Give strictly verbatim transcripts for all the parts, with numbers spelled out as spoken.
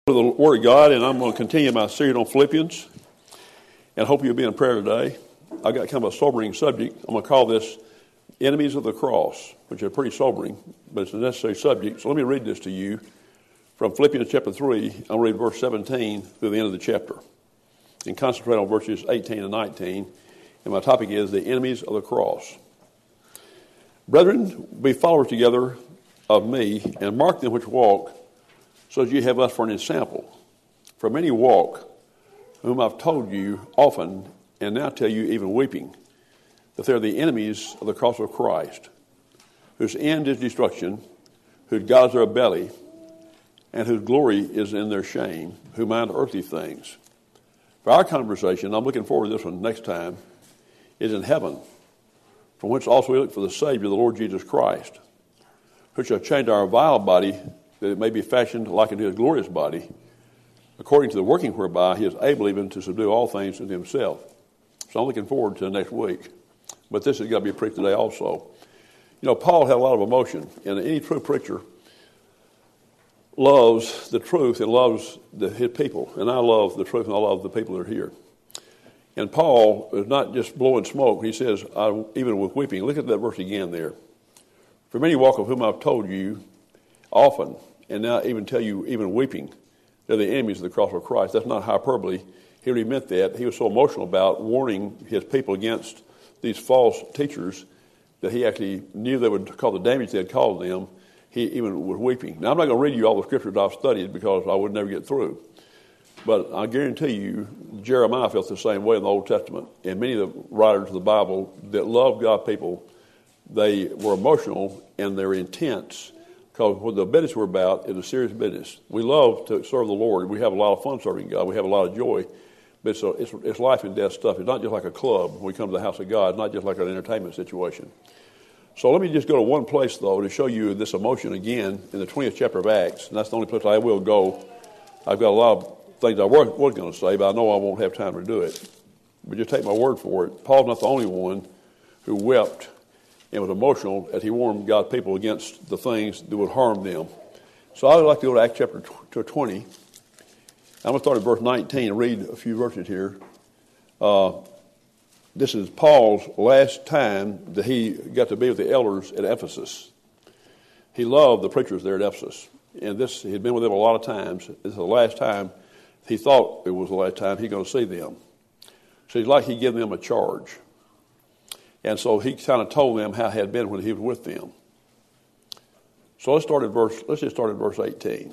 To the Word of God, and I'm going to continue my series on Philippians, and hope you'll be in prayer today. I've got kind of a sobering subject. I'm going to call this Enemies of the Cross, which is pretty sobering, but it's a necessary subject. So let me read this to you from Philippians chapter three. I'll read verse seventeen through the end of the chapter, and concentrate on verses eighteen and nineteen. And my topic is the enemies of the cross. Brethren, be followers together of me, and mark them which walk, so that you have us for an example. For many walk, whom I've told you often, and now tell you even weeping, that they're the enemies of the cross of Christ, whose end is destruction, whose gods are a belly, and whose glory is in their shame, who mind earthly things. For our conversation, I'm looking forward to this one next time, is in heaven, from whence also we look for the Savior, the Lord Jesus Christ, who shall change our vile body, that it may be fashioned like unto his glorious body, according to the working whereby he is able even to subdue all things unto himself. So I'm looking forward to the next week. But this is going to be preached today also. You know, Paul had a lot of emotion, and any true preacher loves the truth and loves the, his people. And I love the truth and I love the people that are here. And Paul is not just blowing smoke. He says, I, even with weeping, look at that verse again there. For many walk of whom I've told you often, and now even tell you, even weeping, they're the enemies of the cross of Christ. That's not hyperbole. He really meant that. He was so emotional about warning his people against these false teachers that he actually knew they would cause the damage they had caused them. He even was weeping. Now, I'm not going to read you all the scriptures I've studied because I would never get through. But I guarantee you, Jeremiah felt the same way in the Old Testament. And many of the writers of the Bible that loved God's people, they were emotional and they were intense. Because what the business we're about is a serious business. We love to serve the Lord. We have a lot of fun serving God. We have a lot of joy. But it's, a, it's, it's life and death stuff. It's not just like a club when we come to the house of God. It's not just like an entertainment situation. So let me just go to one place, though, to show you this emotion again in the twentieth chapter of Acts. And that's the only place I will go. I've got a lot of things I was, was going to say, but I know I won't have time to do it. But just take my word for it. Paul's not the only one who wept and was emotional as he warned God's people against the things that would harm them. So I would like to go to Acts chapter twenty. I'm going to start at verse nineteen and read a few verses here. Uh, this is Paul's last time that he got to be with the elders at Ephesus. He loved the preachers there at Ephesus. And this, he'd been with them a lot of times. This is the last time he thought it was the last time he's going to see them. So he's like he gave them a charge. And so he kind of told them how it had been when he was with them. So let's start at verse, let's just start at verse eighteen.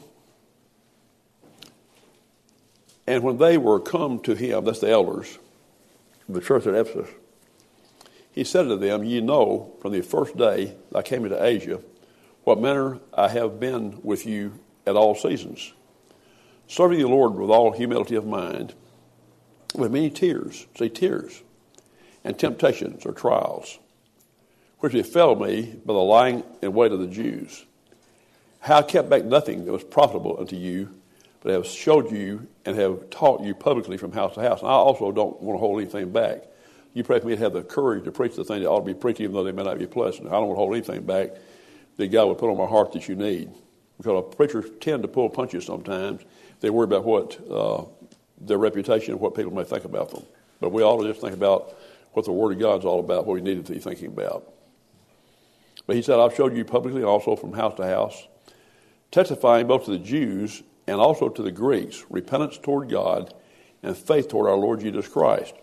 And when they were come to him, that's the elders, the church at Ephesus, he said to them, ye know from the first day I came into Asia, what manner I have been with you at all seasons, serving the Lord with all humility of mind, with many tears, say tears, and temptations or trials, which befell me by the lying in wait of the Jews. How I kept back nothing that was profitable unto you, but have showed you and have taught you publicly from house to house. And I also don't want to hold anything back. You pray for me to have the courage to preach the thing that ought to be preached, even though they may not be pleasant. I don't want to hold anything back that God would put on my heart that you need. Because preachers tend to pull punches sometimes. They worry about what uh, their reputation and what people may think about them. But we ought to just think about what the Word of God's all about, what we needed to be thinking about. But he said, I've showed you publicly and also from house to house, testifying both to the Jews and also to the Greeks, repentance toward God and faith toward our Lord Jesus Christ.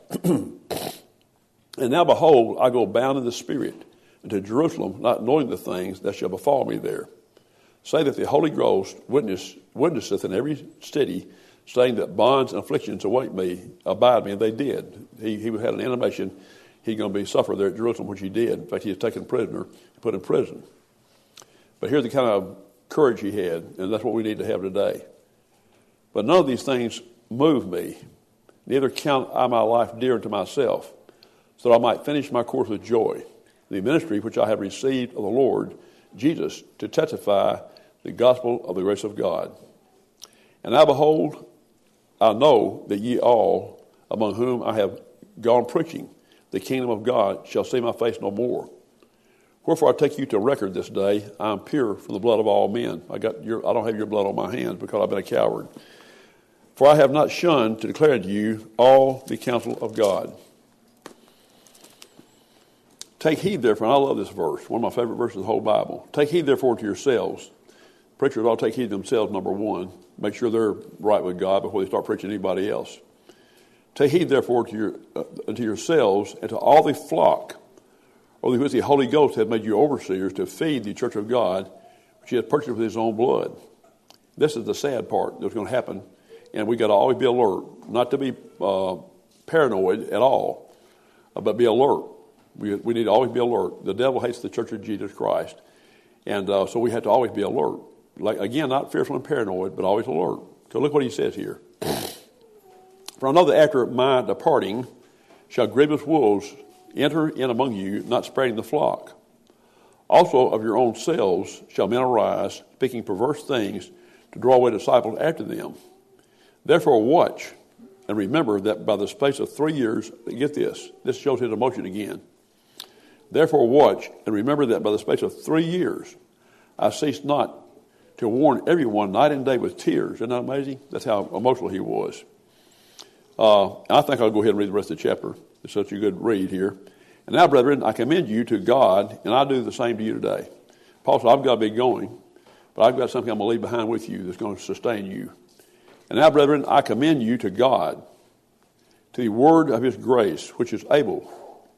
And now behold, I go bound in the Spirit into Jerusalem, not knowing the things that shall befall me there. Say that the Holy Ghost witness, witnesseth in every city, saying that bonds and afflictions await me, abide me, and they did. He, he had an intimation he's going to be suffer there at Jerusalem, which he did. In fact, he was taken prisoner and put in prison. But here's the kind of courage he had, and that's what we need to have today. But none of these things move me, neither count I my life dear unto myself, so that I might finish my course with joy, the ministry which I have received of the Lord Jesus, to testify the gospel of the grace of God. And now behold, I know that ye all, among whom I have gone preaching, the kingdom of God shall see my face no more. Wherefore I take you to record this day, I am pure from the blood of all men. I got your, I don't have your blood on my hands because I've been a coward. For I have not shunned to declare to you all the counsel of God. Take heed, therefore, and I love this verse, one of my favorite verses of the whole Bible. Take heed, therefore, to yourselves. Preachers ought to take heed to themselves, number one. Make sure they're right with God before they start preaching to anybody else. Take heed, therefore, to, your, uh, to yourselves and to all the flock, over which the Holy Ghost hath made you overseers to feed the church of God, which he hath purchased with his own blood. This is the sad part that's going to happen, and we got to always be alert, not to be uh, paranoid at all, uh, but be alert. We, we need to always be alert. The devil hates the church of Jesus Christ, and uh, so we have to always be alert. Like again, not fearful and paranoid, but always alert. So look what he says here. For I know that after my departing shall grievous wolves enter in among you, not sparing the flock. Also of your own selves shall men arise, speaking perverse things, to draw away disciples after them. Therefore watch, and remember that by the space of three years, get this, this shows his emotion again. Therefore watch, and remember that by the space of three years, I ceased not to warn everyone night and day with tears. Isn't that amazing? That's how emotional he was. Uh, I think I'll go ahead and read the rest of the chapter. It's such a good read here. And now, brethren, I commend you to God, and I do the same to you today. Paul said, I've got to be going, but I've got something I'm going to leave behind with you that's going to sustain you. And now, brethren, I commend you to God, to the word of his grace, which is able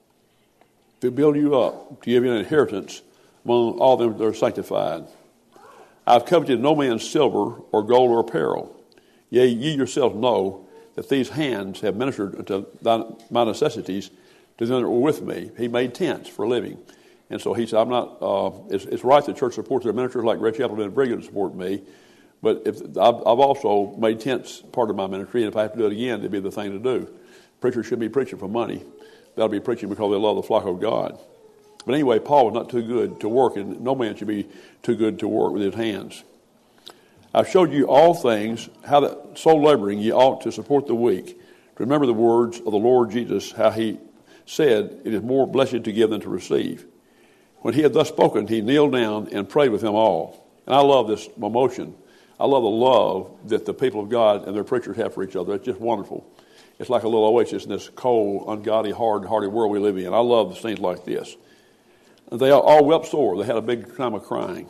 to build you up, to give you an inheritance among all them that are sanctified. I've coveted no man's silver or gold or apparel. Yea, ye yourselves know that these hands have ministered unto my necessities to them that were with me. He made tents for a living. And so he said, I'm not, uh, it's, it's right the church supports their ministers like Red Chapel did very good to support me. But if I've, I've also made tents part of my ministry, and if I have to do it again, it'd be the thing to do. Preachers shouldn't be preaching for money. They'll be preaching because they love the flock of God. But anyway, Paul was not too good to work, and no man should be too good to work with his hands. I've showed you all things, how that so laboring ye ought to support the weak, to remember the words of the Lord Jesus, how he said, it is more blessed to give than to receive. When he had thus spoken, he kneeled down and prayed with them all. And I love this emotion. I love the love that the people of God and their preachers have for each other. It's just wonderful. It's like a little oasis in this cold, ungodly, hard-hearted world we live in. I love things like this. And they all wept sore. They had a big time of crying.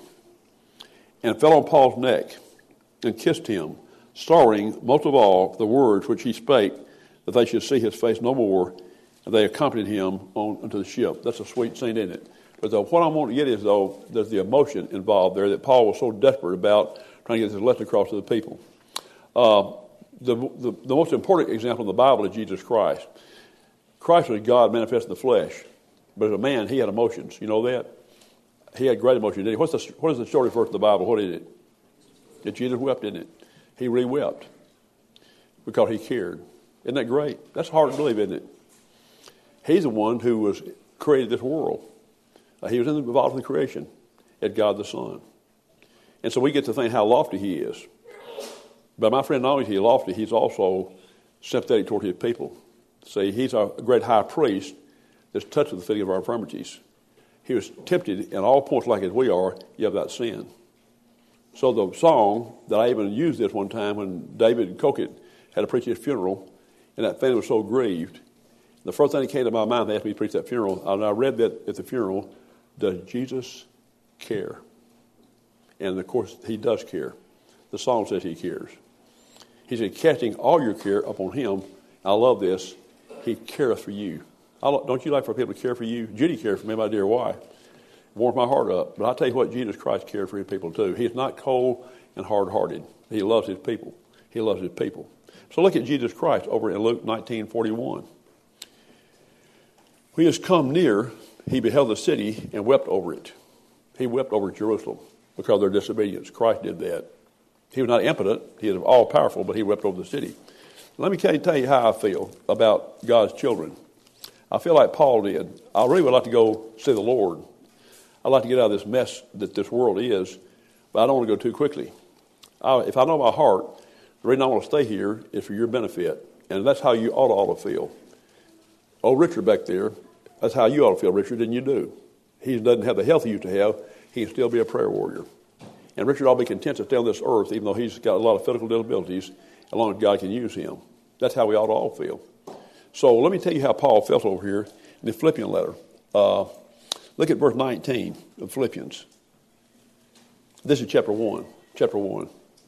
And fell on Paul's neck and kissed him, sorrowing most of all the words which he spake, that they should see his face no more. And they accompanied him on into the ship. That's a sweet scene, isn't it? But the, what I want to get is, though, there's the emotion involved there that Paul was so desperate about trying to get this lesson across to the people. Uh, the, the, the most important example in the Bible is Jesus Christ. Christ was God manifest in the flesh. But as a man, he had emotions. You know that? He had great emotions, didn't he? What's the, what is the shortest verse of the Bible? What is it? That Jesus wept, didn't it? He re-wept because he cared. Isn't that great? That's hard to believe, isn't it? He's the one who was created this world. Uh, he was involved in the creation at God the Son. And so we get to think how lofty he is. But my friend, not only is he lofty, he's also sympathetic toward his people. See, he's a great high priest that's touched with the feeling of our infirmities. He was tempted in all points like as we are, yet without sin. So the song that I even used this one time when David Cockett had to preach his funeral, and that family was so grieved. The first thing that came to my mind, they asked me to preach that funeral, and I read that at the funeral, does Jesus care? And of course, he does care. The song says he cares. He said, casting all your care upon him. I love this. He careth for you. I don't you like for people to care for you? Judy cared for me, my dear wife. Warmed my heart up. But I'll tell you what, Jesus Christ cared for his people too. He's not cold and hard-hearted. He loves his people. He loves his people. So look at Jesus Christ over in Luke nineteen forty-one. When he has come near, he beheld the city and wept over it. He wept over Jerusalem because of their disobedience. Christ did that. He was not impotent. He was all-powerful, but he wept over the city. Let me tell you how I feel about God's children. I feel like Paul did. I really would like to go see the Lord. I'd like to get out of this mess that this world is, but I don't want to go too quickly. I, if I know my heart, the reason I want to stay here is for your benefit, and that's how you ought to, ought to feel. Oh, Richard back there, that's how you ought to feel, Richard, and you do. He doesn't have the health he used to have. He can still be a prayer warrior. And Richard ought to be content to stay on this earth, even though he's got a lot of physical disabilities, as long as God can use him. That's how we ought to all feel. So let me tell you how Paul felt over here in the Philippian letter. Uh, look at verse nineteen of Philippians. This is chapter one. Chapter one.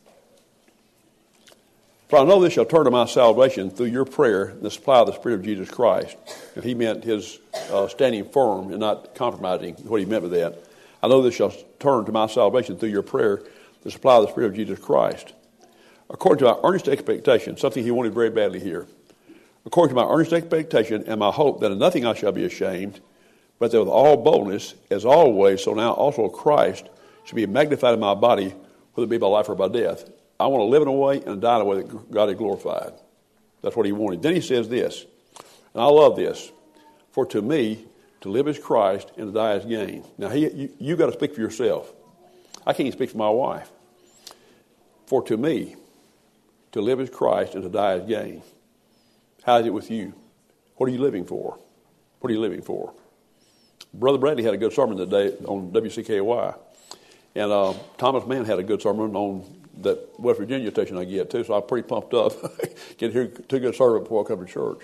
For I know this shall turn to my salvation through your prayer and the supply of the Spirit of Jesus Christ. And he meant his uh, standing firm and not compromising, what he meant by that. I know this shall turn to my salvation through your prayer, the supply of the Spirit of Jesus Christ. According to my earnest expectation, something he wanted very badly here. According to my earnest expectation and my hope that in nothing I shall be ashamed, but that with all boldness, as always, so now also Christ should be magnified in my body, whether it be by life or by death. I want to live in a way and die in a way that God is glorified. That's what he wanted. Then he says this, and I love this. For to me, to live is Christ and to die is gain. Now, he, you, you got to speak for yourself. I can't even speak for my wife. For to me, to live is Christ and to die is gain. How is it with you? What are you living for? What are you living for? Brother Bradley had a good sermon today on W C K Y. And uh, Thomas Mann had a good sermon on that West Virginia station I get too, so I'm pretty pumped up. Get here to get started before I come to church.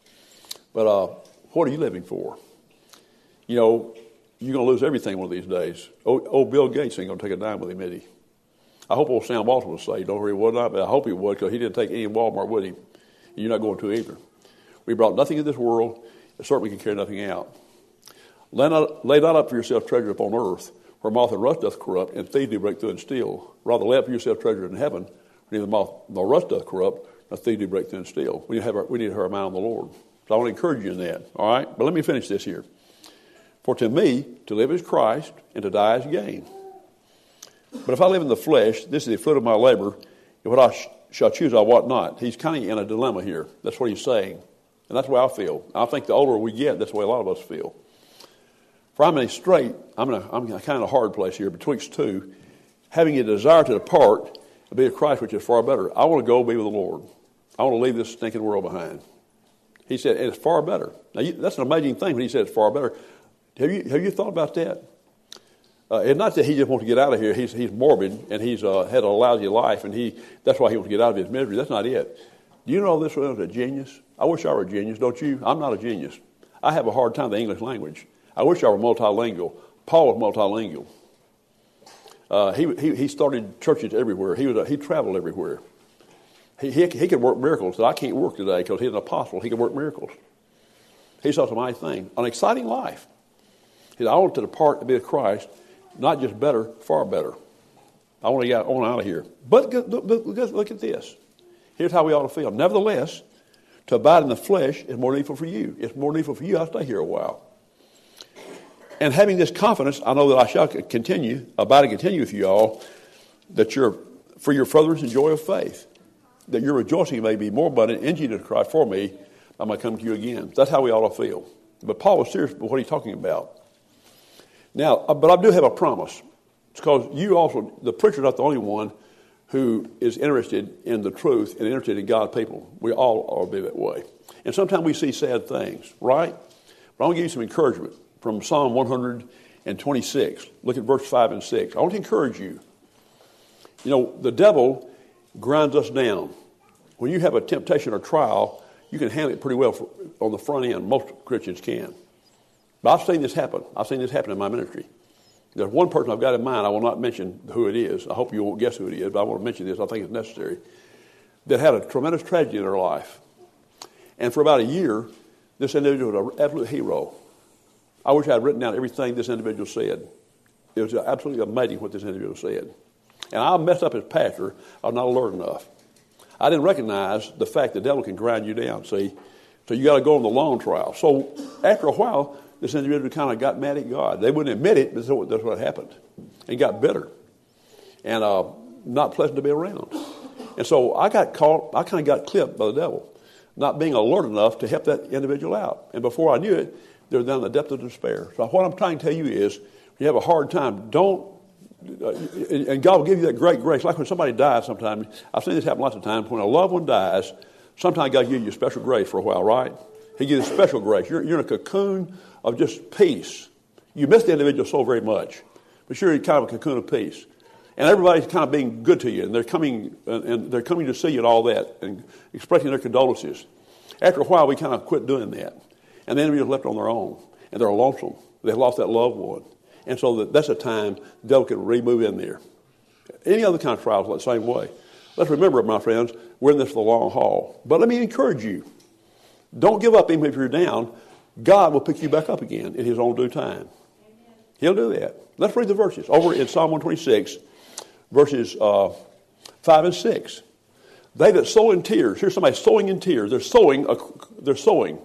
But uh, what are you living for? You know, you're going to lose everything one of these days. Old, old Bill Gates ain't going to take a dime with him, is he? I hope old Sam Walton would say, don't worry, would not, but I hope he would, because he didn't take any Walmart with him. And you're not going to either. We brought nothing in this world, and certainly can carry nothing out. Lay not, lay not up for yourself treasure upon earth, where moth and rust doth corrupt, and thieves do break through and steal. Rather lay up for yourself treasure in heaven, where neither moth nor rust doth corrupt, nor thieves do break through and steal. We need to have our, we need to have our mind on the Lord. So I want to encourage you in that. All right? But let me finish this here. For to me, to live is Christ, and to die is gain. But if I live in the flesh, this is the fruit of my labor, and what I sh- shall choose I wot not. He's kind of in a dilemma here. That's what he's saying. And that's the way I feel. I think the older we get, that's the way a lot of us feel. For I'm in a strait, I'm in a, I'm in a kind of hard place here, betwixt two, having a desire to depart and be of Christ, which is far better. I want to go be with the Lord. I want to leave this stinking world behind. He said, and it's far better. Now, you, that's an amazing thing when he said it's far better. Have you have you thought about that? Uh, it's not that he just wants to get out of here. He's he's morbid, and he's uh, had a lousy life, and he that's why he wants to get out of his misery. That's not it. Do you know this was a genius? I wish I were a genius, don't you? I'm not a genius. I have a hard time with the English language. I wish I were multilingual. Paul was multilingual. Uh, he, he he started churches everywhere. He was a, he traveled everywhere. He, he he could work miracles that I can't work today because he's an apostle. He could work miracles. He saw some nice thing, an exciting life. He said, "I want to depart to be with Christ, not just better, far better. I want to get on out of here." But look, look, look at this. Here's how we ought to feel. Nevertheless, to abide in the flesh is more needful for you. It's more needful for you. I'll stay here a while. And having this confidence, I know that I shall continue, abide and continue with you all, that you're for your furtherance and joy of faith, that your rejoicing may be more abundant in Jesus Christ for me, I might come to you again. That's how we ought to feel. But Paul was serious about what he's talking about. Now, but I do have a promise. It's because you also, the preacher's not the only one who is interested in the truth and interested in God's people. We all ought to be that way. And sometimes we see sad things, right? But I want to give you some encouragement from Psalm one twenty-six. Look at verse five and six. I want to encourage you. You know, the devil grinds us down. When you have a temptation or trial, you can handle it pretty well for, on the front end. Most Christians can. But I've seen this happen. I've seen this happen in my ministry. There's one person I've got in mind. I will not mention who it is. I hope you won't guess who it is, but I want to mention this. I think it's necessary. That had a tremendous tragedy in their life. And for about a year, this individual was an absolute hero. I wish I had written down everything this individual said. It was absolutely amazing what this individual said. And I messed up as pastor. I was not alert enough. I didn't recognize the fact the devil can grind you down, see? So you got to go on the long trial. So after a while, this individual kind of got mad at God. They wouldn't admit it, but that's what happened. And got bitter. And uh, not pleasant to be around. And so I got caught, I kind of got clipped by the devil, not being alert enough to help that individual out. And before I knew it, they were down in the depth of despair. So what I'm trying to tell you is, when you have a hard time, don't, uh, and God will give you that great grace. Like when somebody dies sometimes, I've seen this happen lots of times. When a loved one dies, sometimes God gives you special grace for a while, right? He gives you special grace. You're, you're in a cocoon of just peace. You miss the individual so very much, but you're in kind of a cocoon of peace. And everybody's kind of being good to you, and they're coming and they're coming to see you and all that, and expressing their condolences. After a while, we kind of quit doing that, and the enemy is left on their own, and they're lonesome. They've lost that loved one, and so that, that's a time the devil can re-move in there. Any other kind of trials, the same way. Let's remember, my friends, we're in this for the long haul. But let me encourage you: don't give up, even if you're down. God will pick you back up again in His own due time. He'll do that. Let's read the verses over in Psalm one twenty-six. Verses uh, five and six. They that sow in tears. Here's somebody sowing in tears. They're sowing. A, they're sowing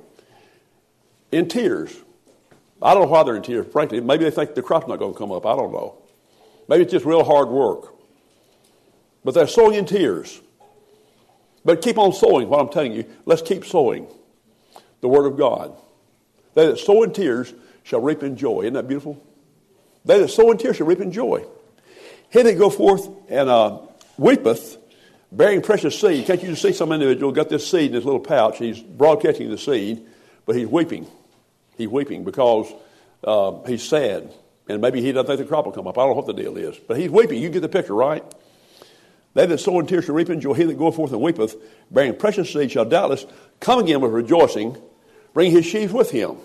in tears. I don't know why they're in tears. Frankly, maybe they think the crop's not going to come up. I don't know. Maybe it's just real hard work. But they're sowing in tears. But keep on sowing. What I'm telling you, let's keep sowing the Word of God. They that sow in tears shall reap in joy. Isn't that beautiful? They that sow in tears shall reap in joy. He that go forth and uh, weepeth, bearing precious seed. Can't you just see some individual got this seed in his little pouch? He's broadcasting the seed, but he's weeping. He's weeping because uh, he's sad. And maybe he doesn't think the crop will come up. I don't know what the deal is. But he's weeping. You get the picture, right? They that sow in tears shall reap in joy. He that goeth forth and weepeth, bearing precious seed, shall doubtless come again with rejoicing, bring his sheaves with him.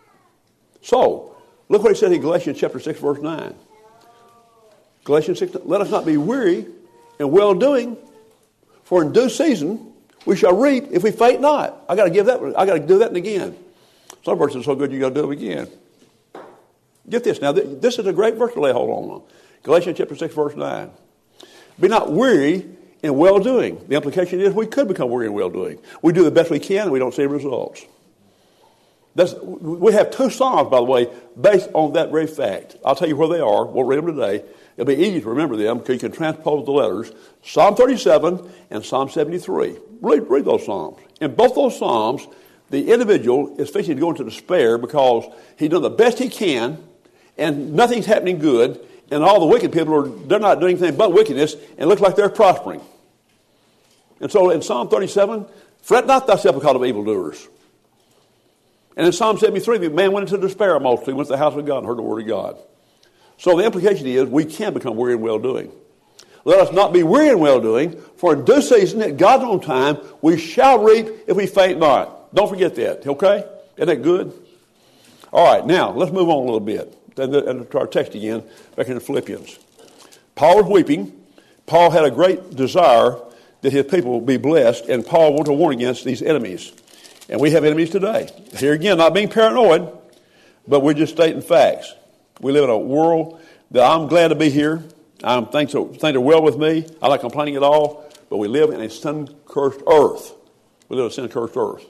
So, look what he said in Galatians chapter six, verse nine. Galatians six, let us not be weary in well-doing, for in due season we shall reap if we faint not. I got to give that. I got to do that again. Some verses are so good you got to do it again. Get this now. This is a great verse to lay hold on. Galatians chapter six, verse nine. Be not weary in well-doing. The implication is we could become weary in well-doing. We do the best we can, and we don't see results. That's, we have two psalms, by the way, based on that very fact. I'll tell you where they are. We'll read them today. It'll be easy to remember them because you can transpose the letters. Psalm thirty-seven and Psalm seventy-three. Read, read those psalms. In both those psalms, the individual is fixing to go into despair because he's done the best he can, and nothing's happening good, and all the wicked people, are they're not doing anything but wickedness, and it looks like they're prospering. And so in Psalm thirty-seven, fret not thyself because of evildoers. And in Psalm seventy-three, the man went into despair mostly, went to the house of God and heard the word of God. So the implication is we can become weary in well-doing. Let us not be weary in well-doing, for in due season, at God's own time, we shall reap if we faint not. Don't forget that, okay? Isn't that good? All right, now, let's move on a little bit. And to our text again, back in Philippians. Paul was weeping. Paul had a great desire that his people be blessed, and Paul wanted to warn against these enemies. And we have enemies today. Here again, not being paranoid, but we're just stating facts. We live in a world that I'm glad to be here. I'm things are, things are well with me. I'm not complaining at all. But we live in a sin-cursed earth. We live in a sin-cursed earth.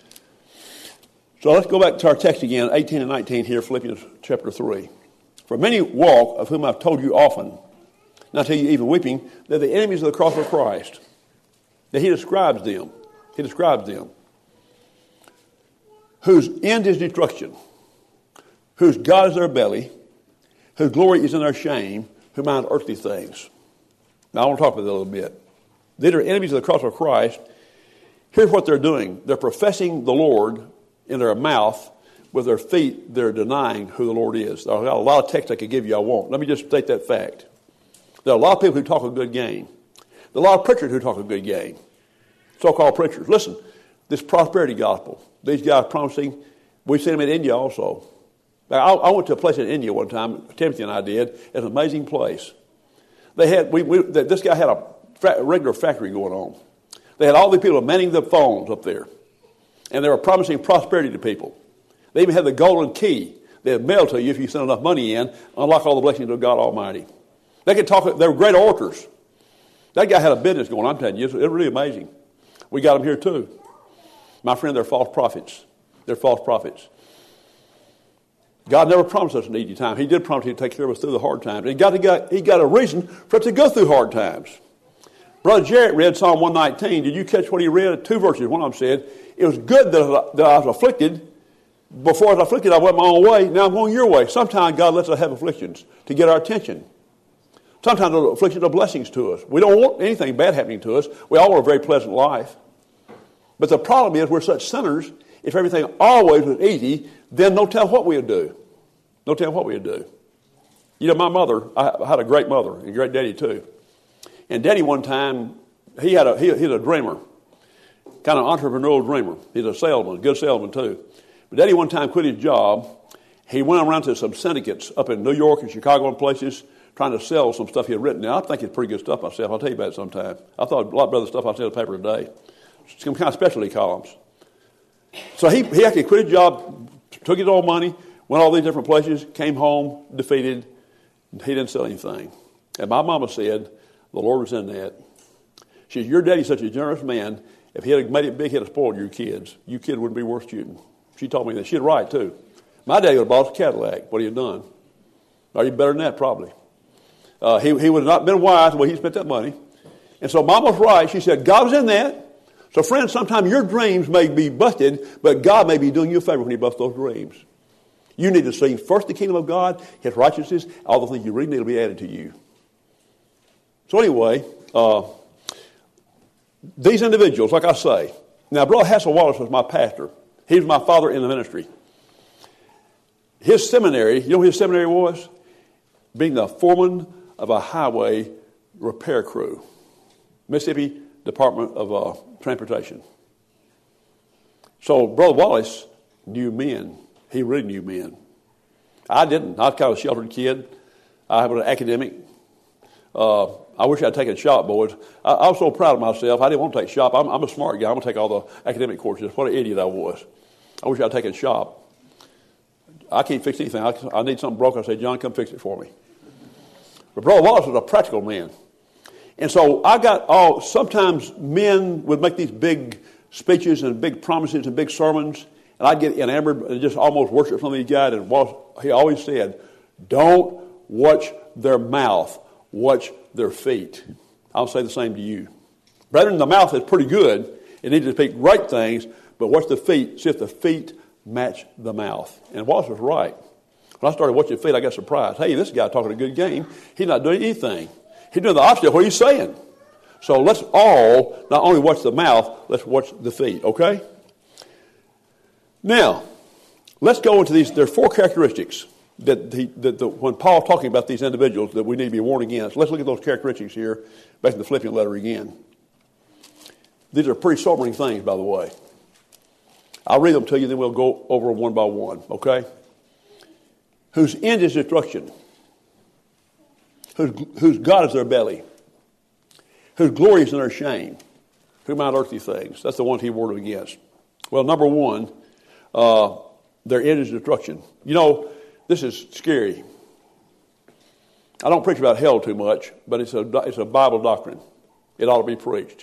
So let's go back to our text again, eighteen and nineteen here, Philippians chapter three. For many walk, of whom I've told you often, not tell you even weeping, they're the enemies of the cross of Christ. That he describes them. He describes them. Whose end is destruction, whose God is their belly, whose glory is in their shame, who mind earthly things. Now I want to talk about that a little bit. These are enemies of the cross of Christ. Here's what they're doing. They're professing the Lord in their mouth. With their feet, they're denying who the Lord is. I've got a lot of text I could give you. I won't. Let me just state that fact. There are a lot of people who talk a good game. There are a lot of preachers who talk a good game. So-called preachers. Listen, this prosperity gospel. These guys promising. We've seen them in India also. I, I went to a place in India one time. Timothy and I did. It's an amazing place. They had we, we this guy had a, a regular factory going on. They had all the people manning the phones up there, and they were promising prosperity to people. They even had the golden key. They'd mail to you if you sent enough money in, unlock all the blessings of God Almighty. They could talk. They were great orators. That guy had a business going on. I'm telling you, it's really amazing. We got them here too. My friend, they're false prophets. They're false prophets. God never promised us an easy time. He did promise He'd take care of us through the hard times. And he got, he got, he got a reason for us to go through hard times. Brother Jarrett read Psalm one nineteen. Did you catch what he read? Two verses. One of them said, it was good that, that I was afflicted. Before I was afflicted, I went my own way. Now I'm going your way. Sometimes God lets us have afflictions to get our attention. Sometimes those afflictions are blessings to us. We don't want anything bad happening to us. We all want a very pleasant life. But the problem is we're such sinners. If everything always was easy, then no telling what we would do. No telling what we would do. You know, my mother, I had a great mother and a great daddy too. And Daddy one time, he had a he, he's a dreamer, kind of entrepreneurial dreamer. He's a salesman, good salesman too. But Daddy one time quit his job. He went around to some syndicates up in New York and Chicago and places trying to sell some stuff he had written. Now, I think it's pretty good stuff myself. I'll tell you about it sometime. I thought a lot better stuff I see in the paper today. Some kind of specialty columns. So he, he actually quit his job, took his old money, went all these different places, came home, defeated. He didn't sell anything. And my mama said, the Lord was in that. She said, your daddy's such a generous man. If he had made it big, he'd have spoiled your kids. You kid wouldn't be worth shooting. She told me that. She'd right, too. My daddy would have bought us a Cadillac. What he had done. Are you better than that? Probably. Uh, he, he would have not been wise the way he spent that money. And so Mom was right. She said, God was in that. So, friends, sometimes your dreams may be busted, but God may be doing you a favor when he busts those dreams. You need to seek first the kingdom of God, his righteousness, all the things you really need will be added to you. So anyway, uh, these individuals, like I say, now Brother Hassel Wallace was my pastor. He was my father in the ministry. His seminary, you know what his seminary was? Being the foreman of a highway repair crew. Mississippi Department of uh, Transportation. So Brother Wallace knew men. He really knew men. I didn't. I was kind of a sheltered kid. I was an academic. Uh, I wish I'd taken shop, boys. I, I was so proud of myself. I didn't want to take shop. I'm, I'm a smart guy. I'm going to take all the academic courses. What an idiot I was. I wish I'd taken shop. I can't fix anything. I, I need something broken. I say, John, come fix it for me. But Brother Wallace was a practical man. And so I got all, sometimes men would make these big speeches and big promises and big sermons, and I'd get enamored and just almost worship some of these guys. And Wallace, he always said, don't watch their mouth, watch their feet. I'll say the same to you. Brethren, the mouth is pretty good. It needs to speak great things, but watch the feet. See if the feet match the mouth. And Wallace was right. When I started watching the feet, I got surprised. Hey, this guy talking a good game. He's not doing anything. He's doing the opposite of what he's saying. So let's all not only watch the mouth, let's watch the feet, okay? Now, let's go into these. There are four characteristics that, he, that the, when Paul's talking about these individuals that we need to be warned against. Let's look at those characteristics here, back in the Philippians letter again. These are pretty sobering things, by the way. I'll read them to you, then we'll go over them one by one, okay? Whose end is destruction. Whose, whose God is their belly. Whose glory is in their shame. Who mind earthly things. That's the ones he warned against. Well, number one, uh, their end is destruction. You know, this is scary. I don't preach about hell too much, but it's a, it's a Bible doctrine. It ought to be preached.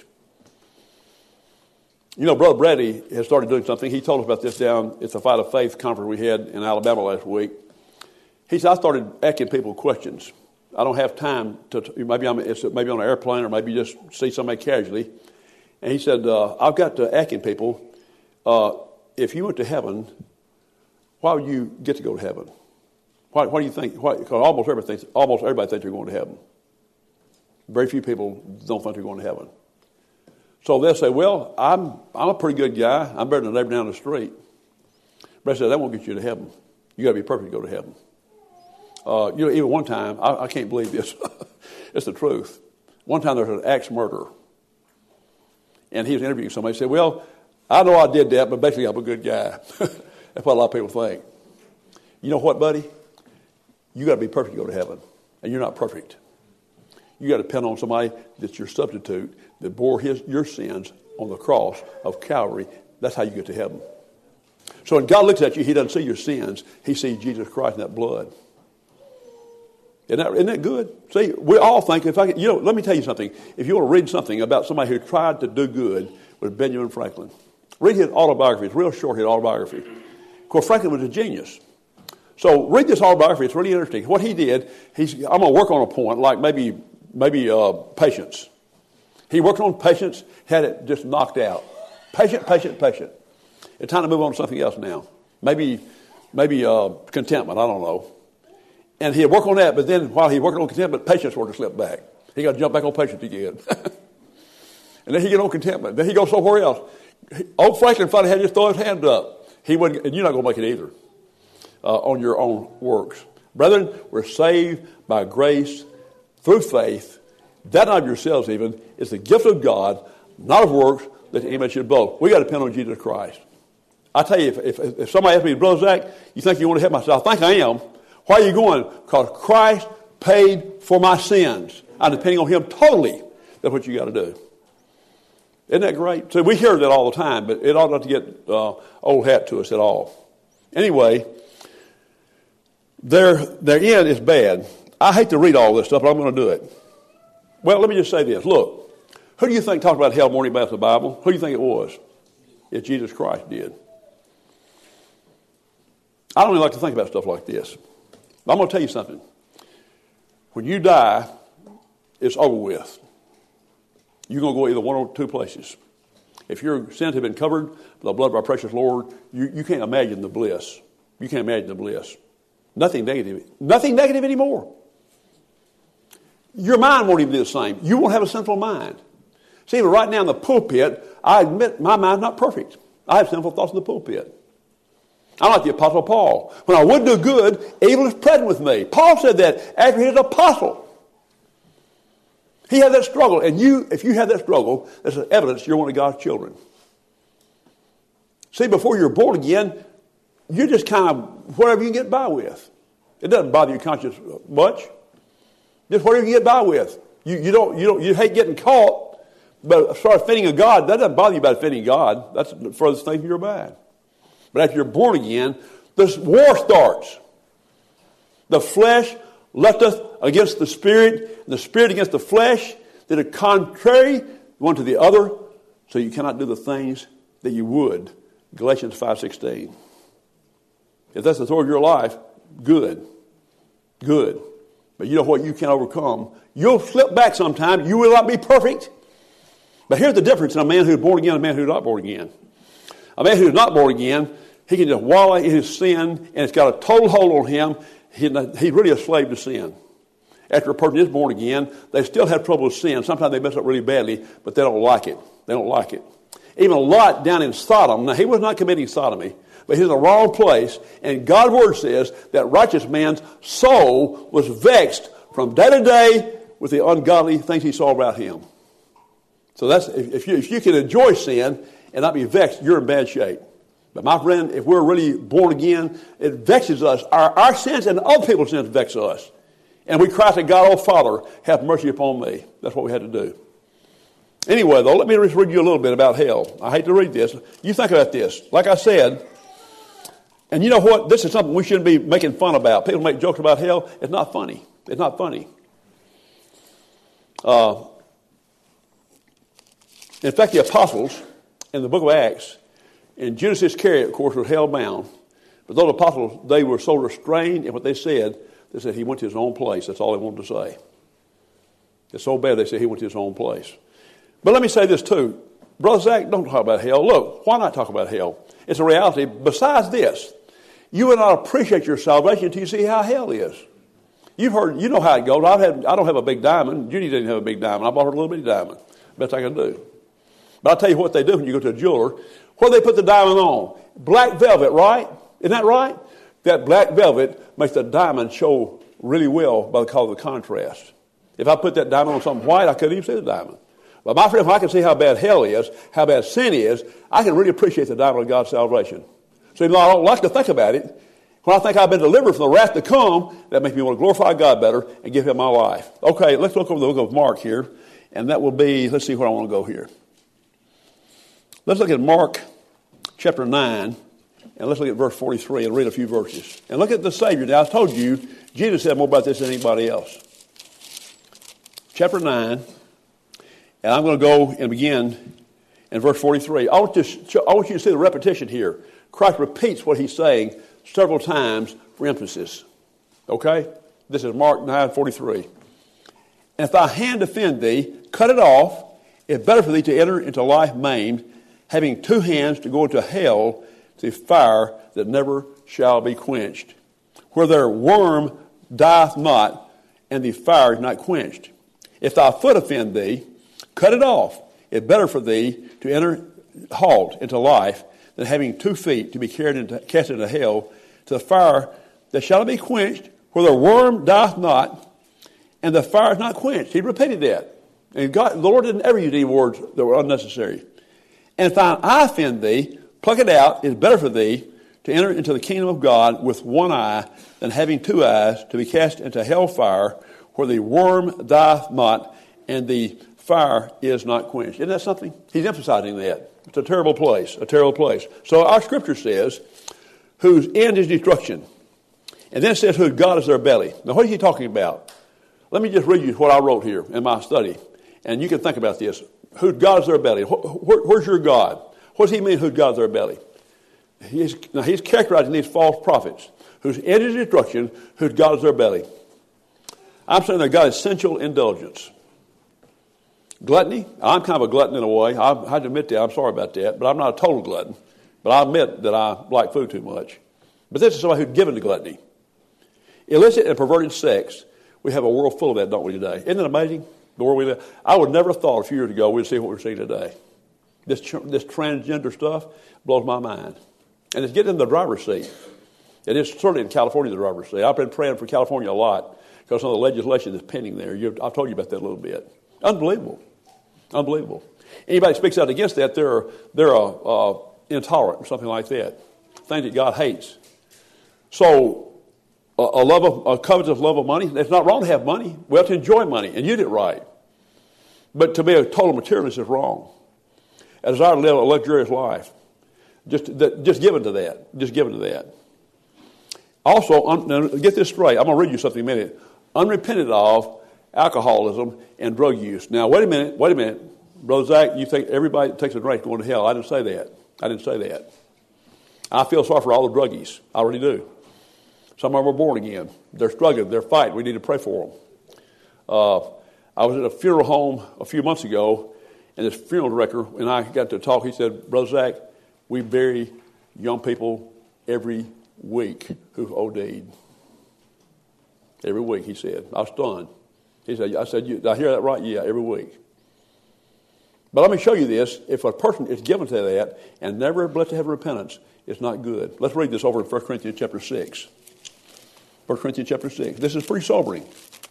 You know, Brother Bradley has started doing something. He told us about this down at the Fight of Faith conference we had in Alabama last week. He said, I started asking people questions. I don't have time to, maybe I'm it's maybe on an airplane or maybe just see somebody casually. And he said, uh, I've got to asking people, uh, if you went to heaven, why would you get to go to heaven? Why, why do you think, why, because almost everybody thinks, almost everybody thinks they're going to heaven. Very few people don't think they're going to heaven. So they'll say, well, I'm I'm a pretty good guy. I'm better than the neighbor down the street. But I said, that won't get you to heaven. You got to be perfect to go to heaven. Uh, you know, even one time, I, I can't believe this. It's the truth. One time there was an axe murderer. And he was interviewing somebody. He said, well, I know I did that, but basically I'm a good guy. That's what a lot of people think. You know what, buddy? You got to be perfect to go to heaven. And you're not perfect. You got to depend on somebody that's your substitute that bore his your sins on the cross of Calvary. That's how you get to heaven. So when God looks at you, he doesn't see your sins. He sees Jesus Christ in that blood. Isn't that, isn't that good? See, we all think, if I could, you know, let me tell you something. If you want to read something about somebody who tried to do good, was Benjamin Franklin. Read his autobiography. It's real short, his autobiography. Of course, Franklin was a genius. So read this autobiography. It's really interesting. What he did, he's, I'm going to work on a point, like maybe maybe uh, patience. He worked on patience, had it just knocked out. Patient, patient, patient. It's time to move on to something else now. Maybe maybe uh, contentment, I don't know. And he'd work on that, but then while he worked on contentment, patience sort of slipped back. He got to jump back on patience again. And then he get on contentment. Then he goes somewhere else. Old Franklin finally had to just throw his hand up. He wouldn't, and you're not going to make it either uh, on your own works. Brethren, we're saved by grace through faith, that not of yourselves even, is the gift of God, not of works, that any man should boast. We got to depend on Jesus Christ. I tell you, if, if, if somebody asks me, Brother Zach, you think you want to help myself? I think I am. Why are you going? Because Christ paid for my sins. I'm depending on him totally. That's what you got to do. Isn't that great? So we hear that all the time, but it ought not to get uh, old hat to us at all. Anyway, their, their end is bad. I hate to read all this stuff, but I'm going to do it. Well, let me just say this. Look, who do you think talked about hell more than anybody else in the Bible? Who do you think it was? It's Jesus Christ did. I don't even like to think about stuff like this. But I'm going to tell you something. When you die, it's over with. You're going to go either one or two places. If your sins have been covered by the blood of our precious Lord, you, you can't imagine the bliss. You can't imagine the bliss. Nothing negative. Nothing negative anymore. Your mind won't even be the same. You won't have a sinful mind. See, but right now in the pulpit, I admit my mind's not perfect. I have sinful thoughts in the pulpit. I'm like the Apostle Paul. When I would do good, evil is present with me. Paul said that after he was an apostle. He had that struggle. And you, if you have that struggle, that's evidence you're one of God's children. See, before you're born again, you're just kind of whatever you can get by with. It doesn't bother your conscience much. Just whatever you get by with. You, you don't, you don't, you hate getting caught, but as far as offending a God, that doesn't bother you about offending God. That's the furthest thing from your mind. But after you're born again, this war starts. The flesh lutteth against the spirit, and the spirit against the flesh, that are contrary one to the other, so you cannot do the things that you would. Galatians five sixteen. If that's the story of your life, good. Good. But you know what you can overcome. You'll slip back sometime. You will not be perfect. But here's the difference in a man who's born again and a man who's not born again. A man who's not born again, he can just wallow in his sin, and it's got a total hold on him. He, he's really a slave to sin. After a person is born again, they still have trouble with sin. Sometimes they mess up really badly, but they don't like it. They don't like it. Even Lot down in Sodom, now he was not committing sodomy, but he's in the wrong place. And God's word says that righteous man's soul was vexed from day to day with the ungodly things he saw about him. So that's if you if you can enjoy sin and not be vexed, you're in bad shape. But my friend, if we're really born again, it vexes us. Our, our sins and other people's sins vex us. And we cry to God, oh Father, have mercy upon me. That's what we had to do. Anyway, though, let me just read you a little bit about hell. I hate to read this. You think about this. Like I said, and you know what? This is something we shouldn't be making fun about. People make jokes about hell. It's not funny. It's not funny. Uh, in fact, the apostles in the book of Acts, and Judas Iscariot, of course, was hell-bound. But those apostles, they were so restrained in what they said, they said he went to his own place. That's all they wanted to say. It's so bad they said he went to his own place. But let me say this too. Brother Zach, don't talk about hell. Look, why not talk about hell? It's a reality. Besides this, you will not appreciate your salvation until you see how hell is. You've heard, you know how it goes. I've had, I don't have a big diamond. Judy didn't have a big diamond. I bought her a little bitty diamond. Best I can do. But I'll tell you what they do when you go to a jeweler. What do they put the diamond on? Black velvet, right? Isn't that right? That black velvet makes the diamond show really well by the color of the contrast. If I put that diamond on something white, I couldn't even see the diamond. But my friend, if I can see how bad hell is, how bad sin is, I can really appreciate the diamond of God's salvation. So even though I don't like to think about it, when I think I've been delivered from the wrath to come, that makes me want to glorify God better and give him my life. Okay, let's look over the book of Mark here. And that will be, let's see where I want to go here. Let's look at Mark chapter nine, and let's look at verse forty-three and read a few verses. And look at the Savior. Now, I told you, Jesus said more about this than anybody else. Chapter nine, and I'm going to go and begin in verse forty-three. I want, to, I want you to see the repetition here. Christ repeats what he's saying several times for emphasis. Okay? This is Mark nine forty-three. And if thy hand offend thee, cut it off. It's better for thee to enter into life maimed, having two hands to go into hell, to fire that never shall be quenched, where their worm dieth not, and the fire is not quenched. If thy foot offend thee, cut it off. It's better for thee to enter halt into life than having two feet to be carried into cast into hell, to the fire that shall not be quenched, where the worm dieth not, and the fire is not quenched. He repeated that. And God, the Lord didn't ever use any words that were unnecessary. And if thine eye offend thee, pluck it out. It is better for thee to enter into the kingdom of God with one eye than having two eyes, to be cast into hell fire, where the worm dieth not, and the fire is not quenched. Isn't that something? He's emphasizing that. It's a terrible place, a terrible place. So our scripture says, whose end is destruction. And then it says, whose God is their belly. Now what is he talking about? Let me just read you what I wrote here in my study. And you can think about this. Whose God is their belly? Where, where's your God? What does he mean, whose God is their belly? He's, now he's characterizing these false prophets, whose end is destruction, whose God is their belly. I'm saying they've got essential indulgence. Gluttony, I'm kind of a glutton in a way. I, I have to admit that. I'm sorry about that. But I'm not a total glutton. But I admit that I like food too much. But this is somebody who's given to gluttony. Illicit and perverted sex. We have a world full of that, don't we, today? Isn't it amazing, the world we live? I would never have thought a few years ago we'd see what we're seeing today. This, this transgender stuff blows my mind. And it's getting in the driver's seat. It is certainly in California, the driver's seat. I've been praying for California a lot because some of the legislation that's pending there. You, I've told you about that a little bit. Unbelievable. Unbelievable. Anybody that speaks out against that, they're, they're uh, uh, intolerant or something like that. Things that God hates. So, a, a love of, a covetous love of money, it's not wrong to have money. We have to enjoy money, and you did it right. But to be a total materialist is wrong. A desire to live a luxurious life. Just, just give into that. Just give into that. Also, un, now get this straight. I'm going to read you something in a minute. Unrepented of alcoholism and drug use. Now, wait a minute. Wait a minute. Brother Zach, you think everybody that takes a drink is going to hell. I didn't say that. I didn't say that. I feel sorry for all the druggies. I really do. Some of them are born again. They're struggling. They're fighting. We need to pray for them. Uh, I was at a funeral home a few months ago, and this funeral director, and I got to talk, he said, Brother Zach, we bury young people every week who've OD'd. Every week, he said. I was stunned. He said, I said, you, did I hear that right? Yeah, every week. But let me show you this. If a person is given to that and never blessed to have repentance, it's not good. Let's read this over in First Corinthians chapter six. First Corinthians chapter six. This is pretty sobering.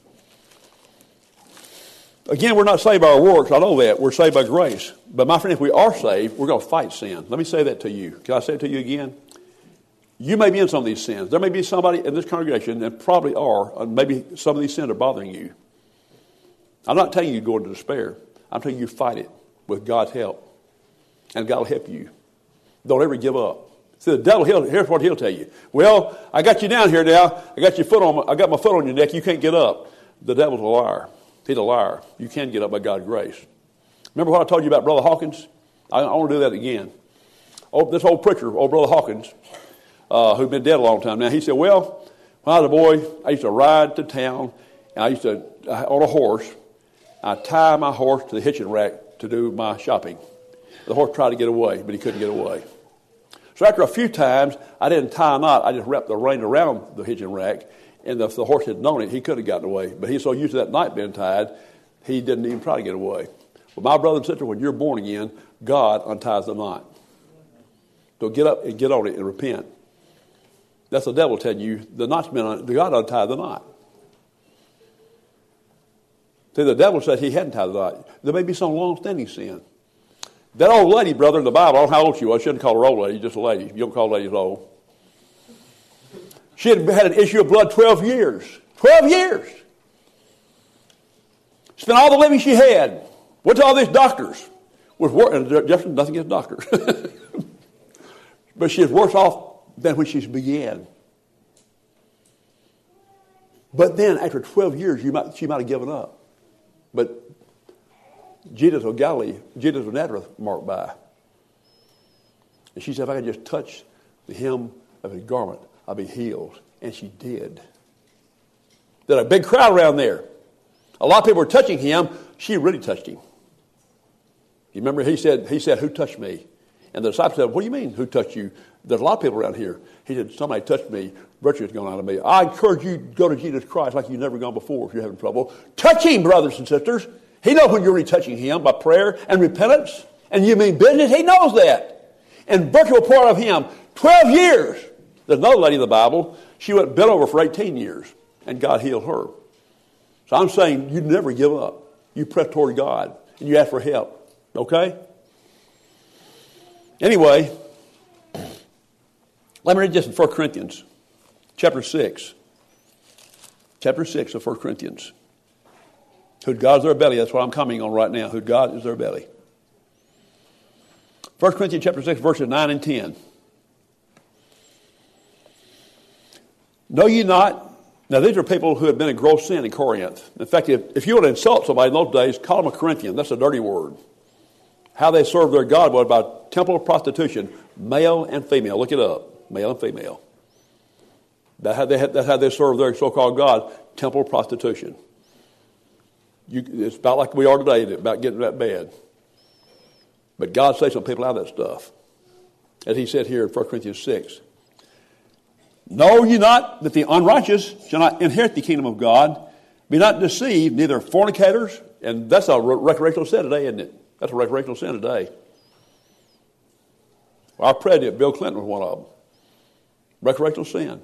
Again, we're not saved by our works. I know that. We're saved by grace. But my friend, if we are saved, we're going to fight sin. Let me say that to you. Can I say it to you again? You may be in some of these sins. There may be somebody in this congregation, and probably are, and maybe some of these sins are bothering you. I'm not telling you to go into despair. I'm telling you to fight it with God's help. And God will help you. Don't ever give up. See, the devil, he'll, here's what he'll tell you. Well, I got you down here now. I got your foot on. My, I got my foot on your neck. You can't get up. The devil's a liar. He's a liar. You can get up by God's grace. Remember what I told you about Brother Hawkins? I, I want to do that again. Oh, this old preacher, old Brother Hawkins, uh, who'd been dead a long time now, he said, well, when I was a boy, I used to ride to town, and I used to, on a horse, I tie my horse to the hitching rack to do my shopping. The horse tried to get away, but he couldn't get away. So after a few times, I didn't tie a knot. I just wrapped the rein around the hitching rack, and if the horse had known it, he could have gotten away. But he's so used to that knot being tied, he didn't even try to get away. But my brother and sister, when you're born again, God unties the knot. So get up and get on it and repent. That's the devil telling you the knot's been on. God untied the knot. See, the devil said he hadn't tied the knot. There may be some long-standing sin. That old lady, brother, in the Bible, I don't know how old she was. I shouldn't call her old lady, just a lady. You don't call ladies old. She had had an issue of blood twelve years. twelve years. Spent all the living she had. Went to all these doctors. Was wor- and just nothing against doctors. But she was worse off than when she began. But then, after twelve years, you might, she might have given up. But Jesus of Galilee, Jesus of Nazareth marked by. And she said, if I could just touch the hem of his garment, I'll be healed. And she did. There's a big crowd around there. A lot of people were touching him. She really touched him. You remember he said, he said, who touched me? And the disciples said, what do you mean, who touched you? There's a lot of people around here. He said, somebody touched me. Virtue has gone out of me. I encourage you to go to Jesus Christ like you've never gone before if you're having trouble. Touch him, brothers and sisters. He knows when you're really touching him by prayer and repentance. And you mean business. He knows that. And virtue will pour out of him. Twelve years. There's another lady in the Bible. She went bent over for eighteen years. and God healed her. So I'm saying you never give up. You press toward God, and you ask for help. Okay? Anyway, let me read this in First Corinthians, chapter six. Chapter six of First Corinthians. Who God is their belly. That's what I'm coming on right now. Who God is their belly. First Corinthians chapter six, verses nine and ten. Know ye not? Now these are people who have been in gross sin in Corinth. In fact, if, if you were to insult somebody in those days, call them a Corinthian. That's a dirty word. How they served their God was by temple of prostitution, male and female. Look it up, male and female. That's how they, had, that's how they served their so-called God, temple of prostitution. You, it's about like we are today, about getting that bad. But God saved some people out of that stuff. As he said here in First Corinthians six. Know ye not that the unrighteous shall not inherit the kingdom of God? Be not deceived, neither fornicators, and that's a recreational sin today, isn't it? That's a recreational sin today. Well, our president, Bill Clinton, was one of them. Recreational sin.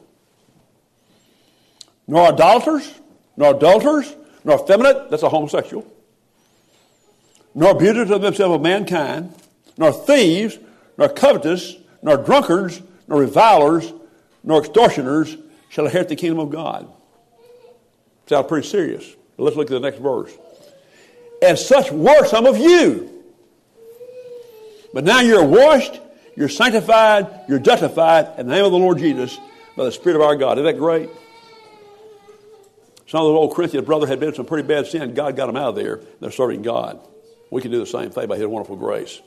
Nor idolaters, nor adulterers, nor effeminate, that's a homosexual. Nor abusers of themselves of mankind, nor thieves, nor covetous, nor drunkards, nor revilers, nor extortioners shall inherit the kingdom of God. Sounds pretty serious. But let's look at the next verse. And such were some of you. But now you're washed, you're sanctified, you're justified in the name of the Lord Jesus by the Spirit of our God. Isn't that great? Some of those old Corinthian brothers had been in some pretty bad sin. God got them out of there. They're serving God. We can do the same thing by His wonderful grace.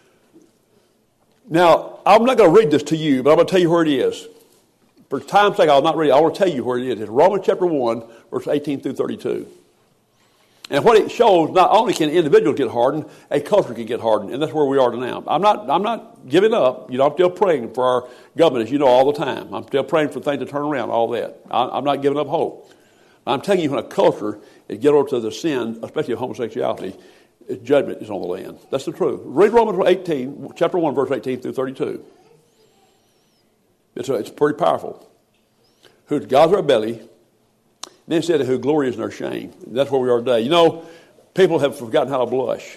Now, I'm not going to read this to you, but I'm going to tell you where it is. For time's sake, I'll not read it. I want to tell you where it is. It's Romans chapter one, verse eighteen through thirty-two. And what it shows, not only can individuals get hardened, a culture can get hardened. And that's where we are now. I'm not I'm not giving up. You know, I'm still praying for our government, as you know, all the time. I'm still praying for things to turn around, all that. I'm not giving up hope. I'm telling you, when a culture is get over to the sin, especially of homosexuality, judgment is on the land. That's the truth. Read Romans eighteen, chapter one, verse eighteen through thirty-two. It's, a, it's pretty powerful. Who God's our belly. Then it said who glory is in their shame. That's where we are today. You know, people have forgotten how to blush.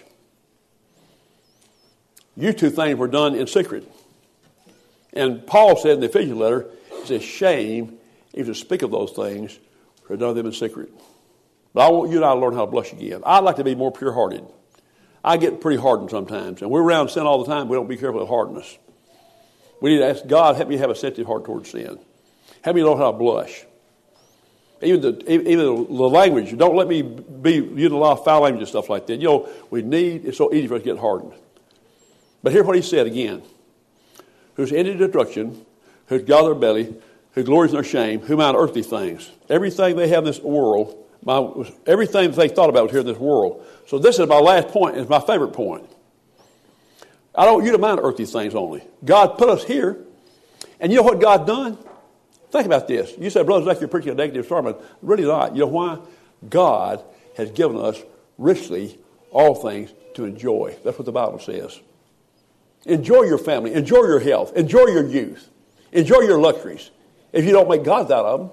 You two things were done in secret. And Paul said in the Ephesians letter, it's a shame even to speak of those things or done them in secret. But I want you and I to learn how to blush again. I'd like to be more pure-hearted. I get pretty hardened sometimes. And we're around sin all the time. We don't be careful with hardness. We need to ask God, help me have a sensitive heart towards sin. Help me learn how to blush. Even the even the language. Don't let me be using a lot of foul language and stuff like that. You know, we need, it's so easy for us to get hardened. But here's what he said again. Who's ended destruction, who's God their belly, who glories in their shame, who mind earthly things. Everything they have in this world, my, everything they thought about was here in this world. So this is my last point, it's my favorite point. I don't want you to mind earthly things only. God put us here, and you know what God's done? Think about this. You say, Brother Zach, you're preaching a negative sermon. Really not. You know why? God has given us richly all things to enjoy. That's what the Bible says. Enjoy your family. Enjoy your health. Enjoy your youth. Enjoy your luxuries. If you don't make gods out of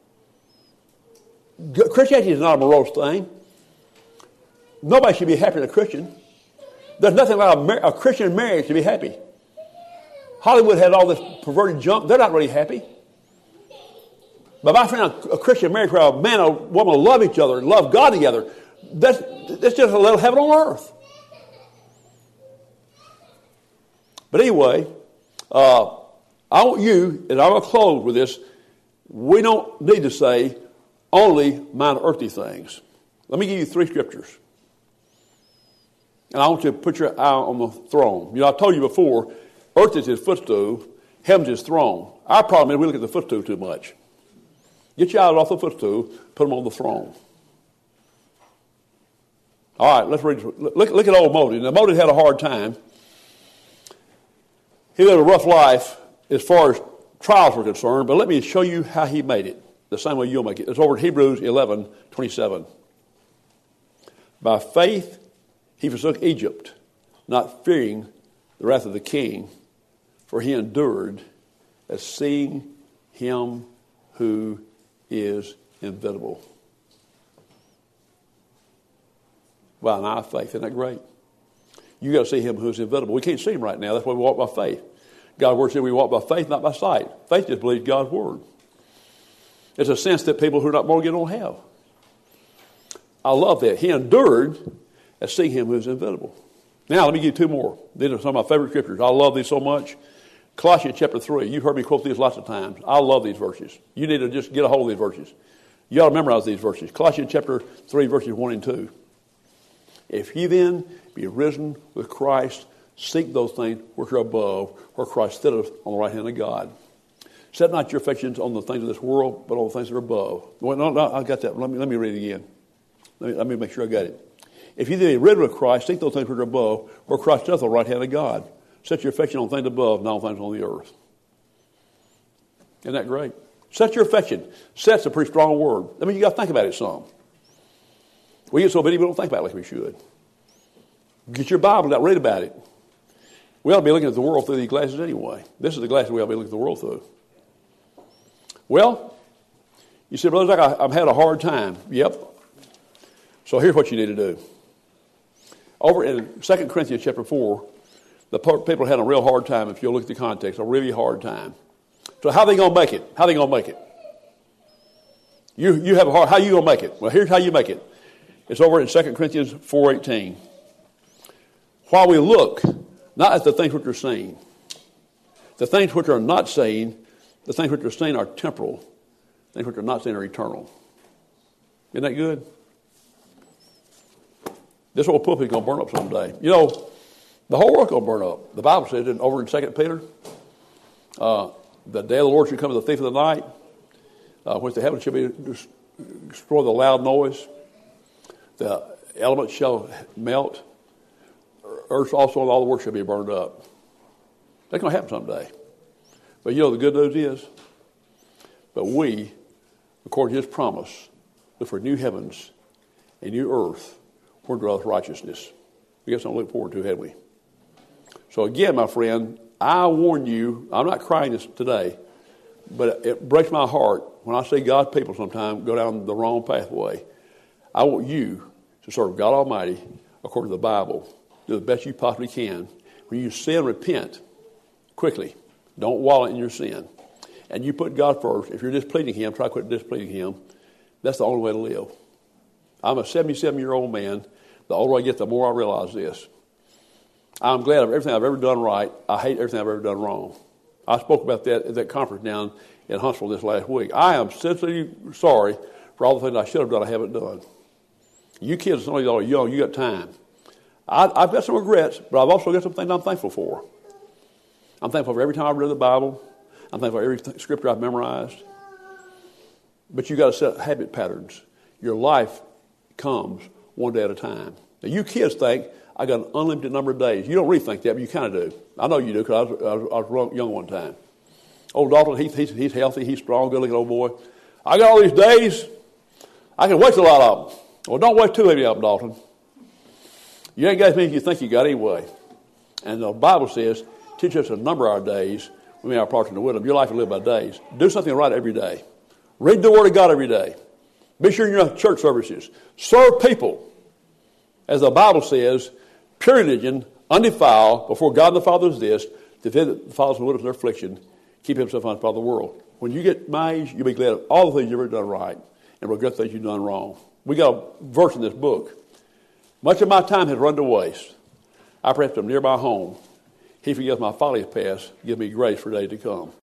them. Christianity is not a morose thing. Nobody should be happier than a Christian. There's nothing like a, mar- a Christian marriage to be happy. Hollywood had all this perverted junk. They're not really happy. But my friend, a Christian marriage where a man and a woman love each other and love God together, that's, that's just a little heaven on earth. But anyway, uh, I want you, and I'm going to close with this, we don't need to say only mind earthly things. Let me give you three scriptures. And I want you to put your eye on the throne. You know, I told you before, earth is his footstool, heaven's his throne. Our problem is we look at the footstool too much. Get your eyes off the footstool, put them on the throne. All right, let's read. Look, look at old Moses. Now, Moses had a hard time. He lived a rough life as far as trials were concerned, but let me show you how he made it, the same way you'll make it. It's over in Hebrews eleven twenty-seven. By faith he forsook Egypt, not fearing the wrath of the king, for he endured as seeing him who is invisible. By an eye of faith. Isn't that great? You got to see him who's invisible. We can't see him right now. That's why we walk by faith. God's word said we walk by faith, not by sight. Faith just believes God's word. It's a sense that people who are not born again don't have. I love that. He endured as seeing him who's invisible. Now, let me give you two more. These are some of my favorite scriptures. I love these so much. Colossians chapter three. You've heard me quote these lots of times. I love these verses. You need to just get a hold of these verses. You ought to memorize these verses. Colossians chapter three, verses one and two. If ye then be risen with Christ, seek those things which are above, where Christ sitteth on the right hand of God. Set not your affections on the things of this world, but on the things that are above. Well, no, no, I got that. Let me, let me read it again. Let me, let me make sure I got it. If ye then be risen with Christ, seek those things which are above, where Christ sitteth on the right hand of God. Set your affection on things above, not on things on the earth. Isn't that great? Set your affection. Set's a pretty strong word. I mean, you got to think about it some. We get so busy we don't think about it like we should. Get your Bible out, read about it. We ought to be looking at the world through these glasses anyway. This is the glasses we ought to be looking at the world through. Well, you said, Brother Zach, I've had a hard time. Yep. So here's what you need to do. Over in Second Corinthians chapter four, the people had a real hard time, if you'll look at the context, a really hard time. So how are they going to make it? How are they going to make it? You you have a hard, how are you going to make it? Well, here's how you make it. It's over in Second Corinthians four eighteen. While we look, not at the things which are seen. The things which are not seen, the things which are seen are temporal. The things which are not seen are eternal. Isn't that good? This old pulpit is going to burn up someday. You know, the whole world's going to burn up. The Bible says it over in Second Peter. Uh, the day of the Lord shall come as a thief of the night, uh, which the heavens shall be destroyed with a loud noise. The elements shall melt. Earth also and all the works shall be burned up. That's going to happen someday. But you know the good news is, but we, according to his promise, look for new heavens and new earth where dwelleth righteousness. We got something to look forward to, had we? So again, my friend, I warn you, I'm not crying this today, but it breaks my heart when I see God's people sometimes go down the wrong pathway. I want you to serve God Almighty according to the Bible. Do the best you possibly can. When you sin, repent quickly. Don't wallow in your sin. And you put God first. If you're displeasing him, try to quit displeasing him. That's the only way to live. I'm a seventy-seven-year-old man. The older I get, the more I realize this. I'm glad of everything I've ever done right. I hate everything I've ever done wrong. I spoke about that at that conference down in Huntsville this last week. I am sincerely sorry for all the things I should have done I haven't done. You kids, some of y'all are young, you got time. I, I've got some regrets, but I've also got some things I'm thankful for. I'm thankful for every time I've read the Bible. I'm thankful for every th- scripture I've memorized. But you got to set habit patterns. Your life comes one day at a time. Now, you kids think I got an unlimited number of days. You don't really think that, but you kind of do. I know you do because I was, I, was, I was young one time. Old Dalton, he, he's, he's healthy, he's strong, good-looking old boy. I got all these days. I can waste a lot of them. Well, don't waste too many of them, Dalton. You ain't got as many as you think you got anyway. And the Bible says, teach us to number our days. We may have parts in the wisdom. Your life will live by days. Do something right every day. Read the Word of God every day. Be sure you're in church services. Serve people. As the Bible says, pure religion, undefiled, before God and the Father is this, to visit the fathers and widows in their affliction, keep himself on the world. When you get my age, you'll be glad of all the things you've ever done right and regret things you've done wrong. We got a verse in this book. Much of my time has run to waste. I perhaps am near my home. He forgives my folly past, give me grace for days to come.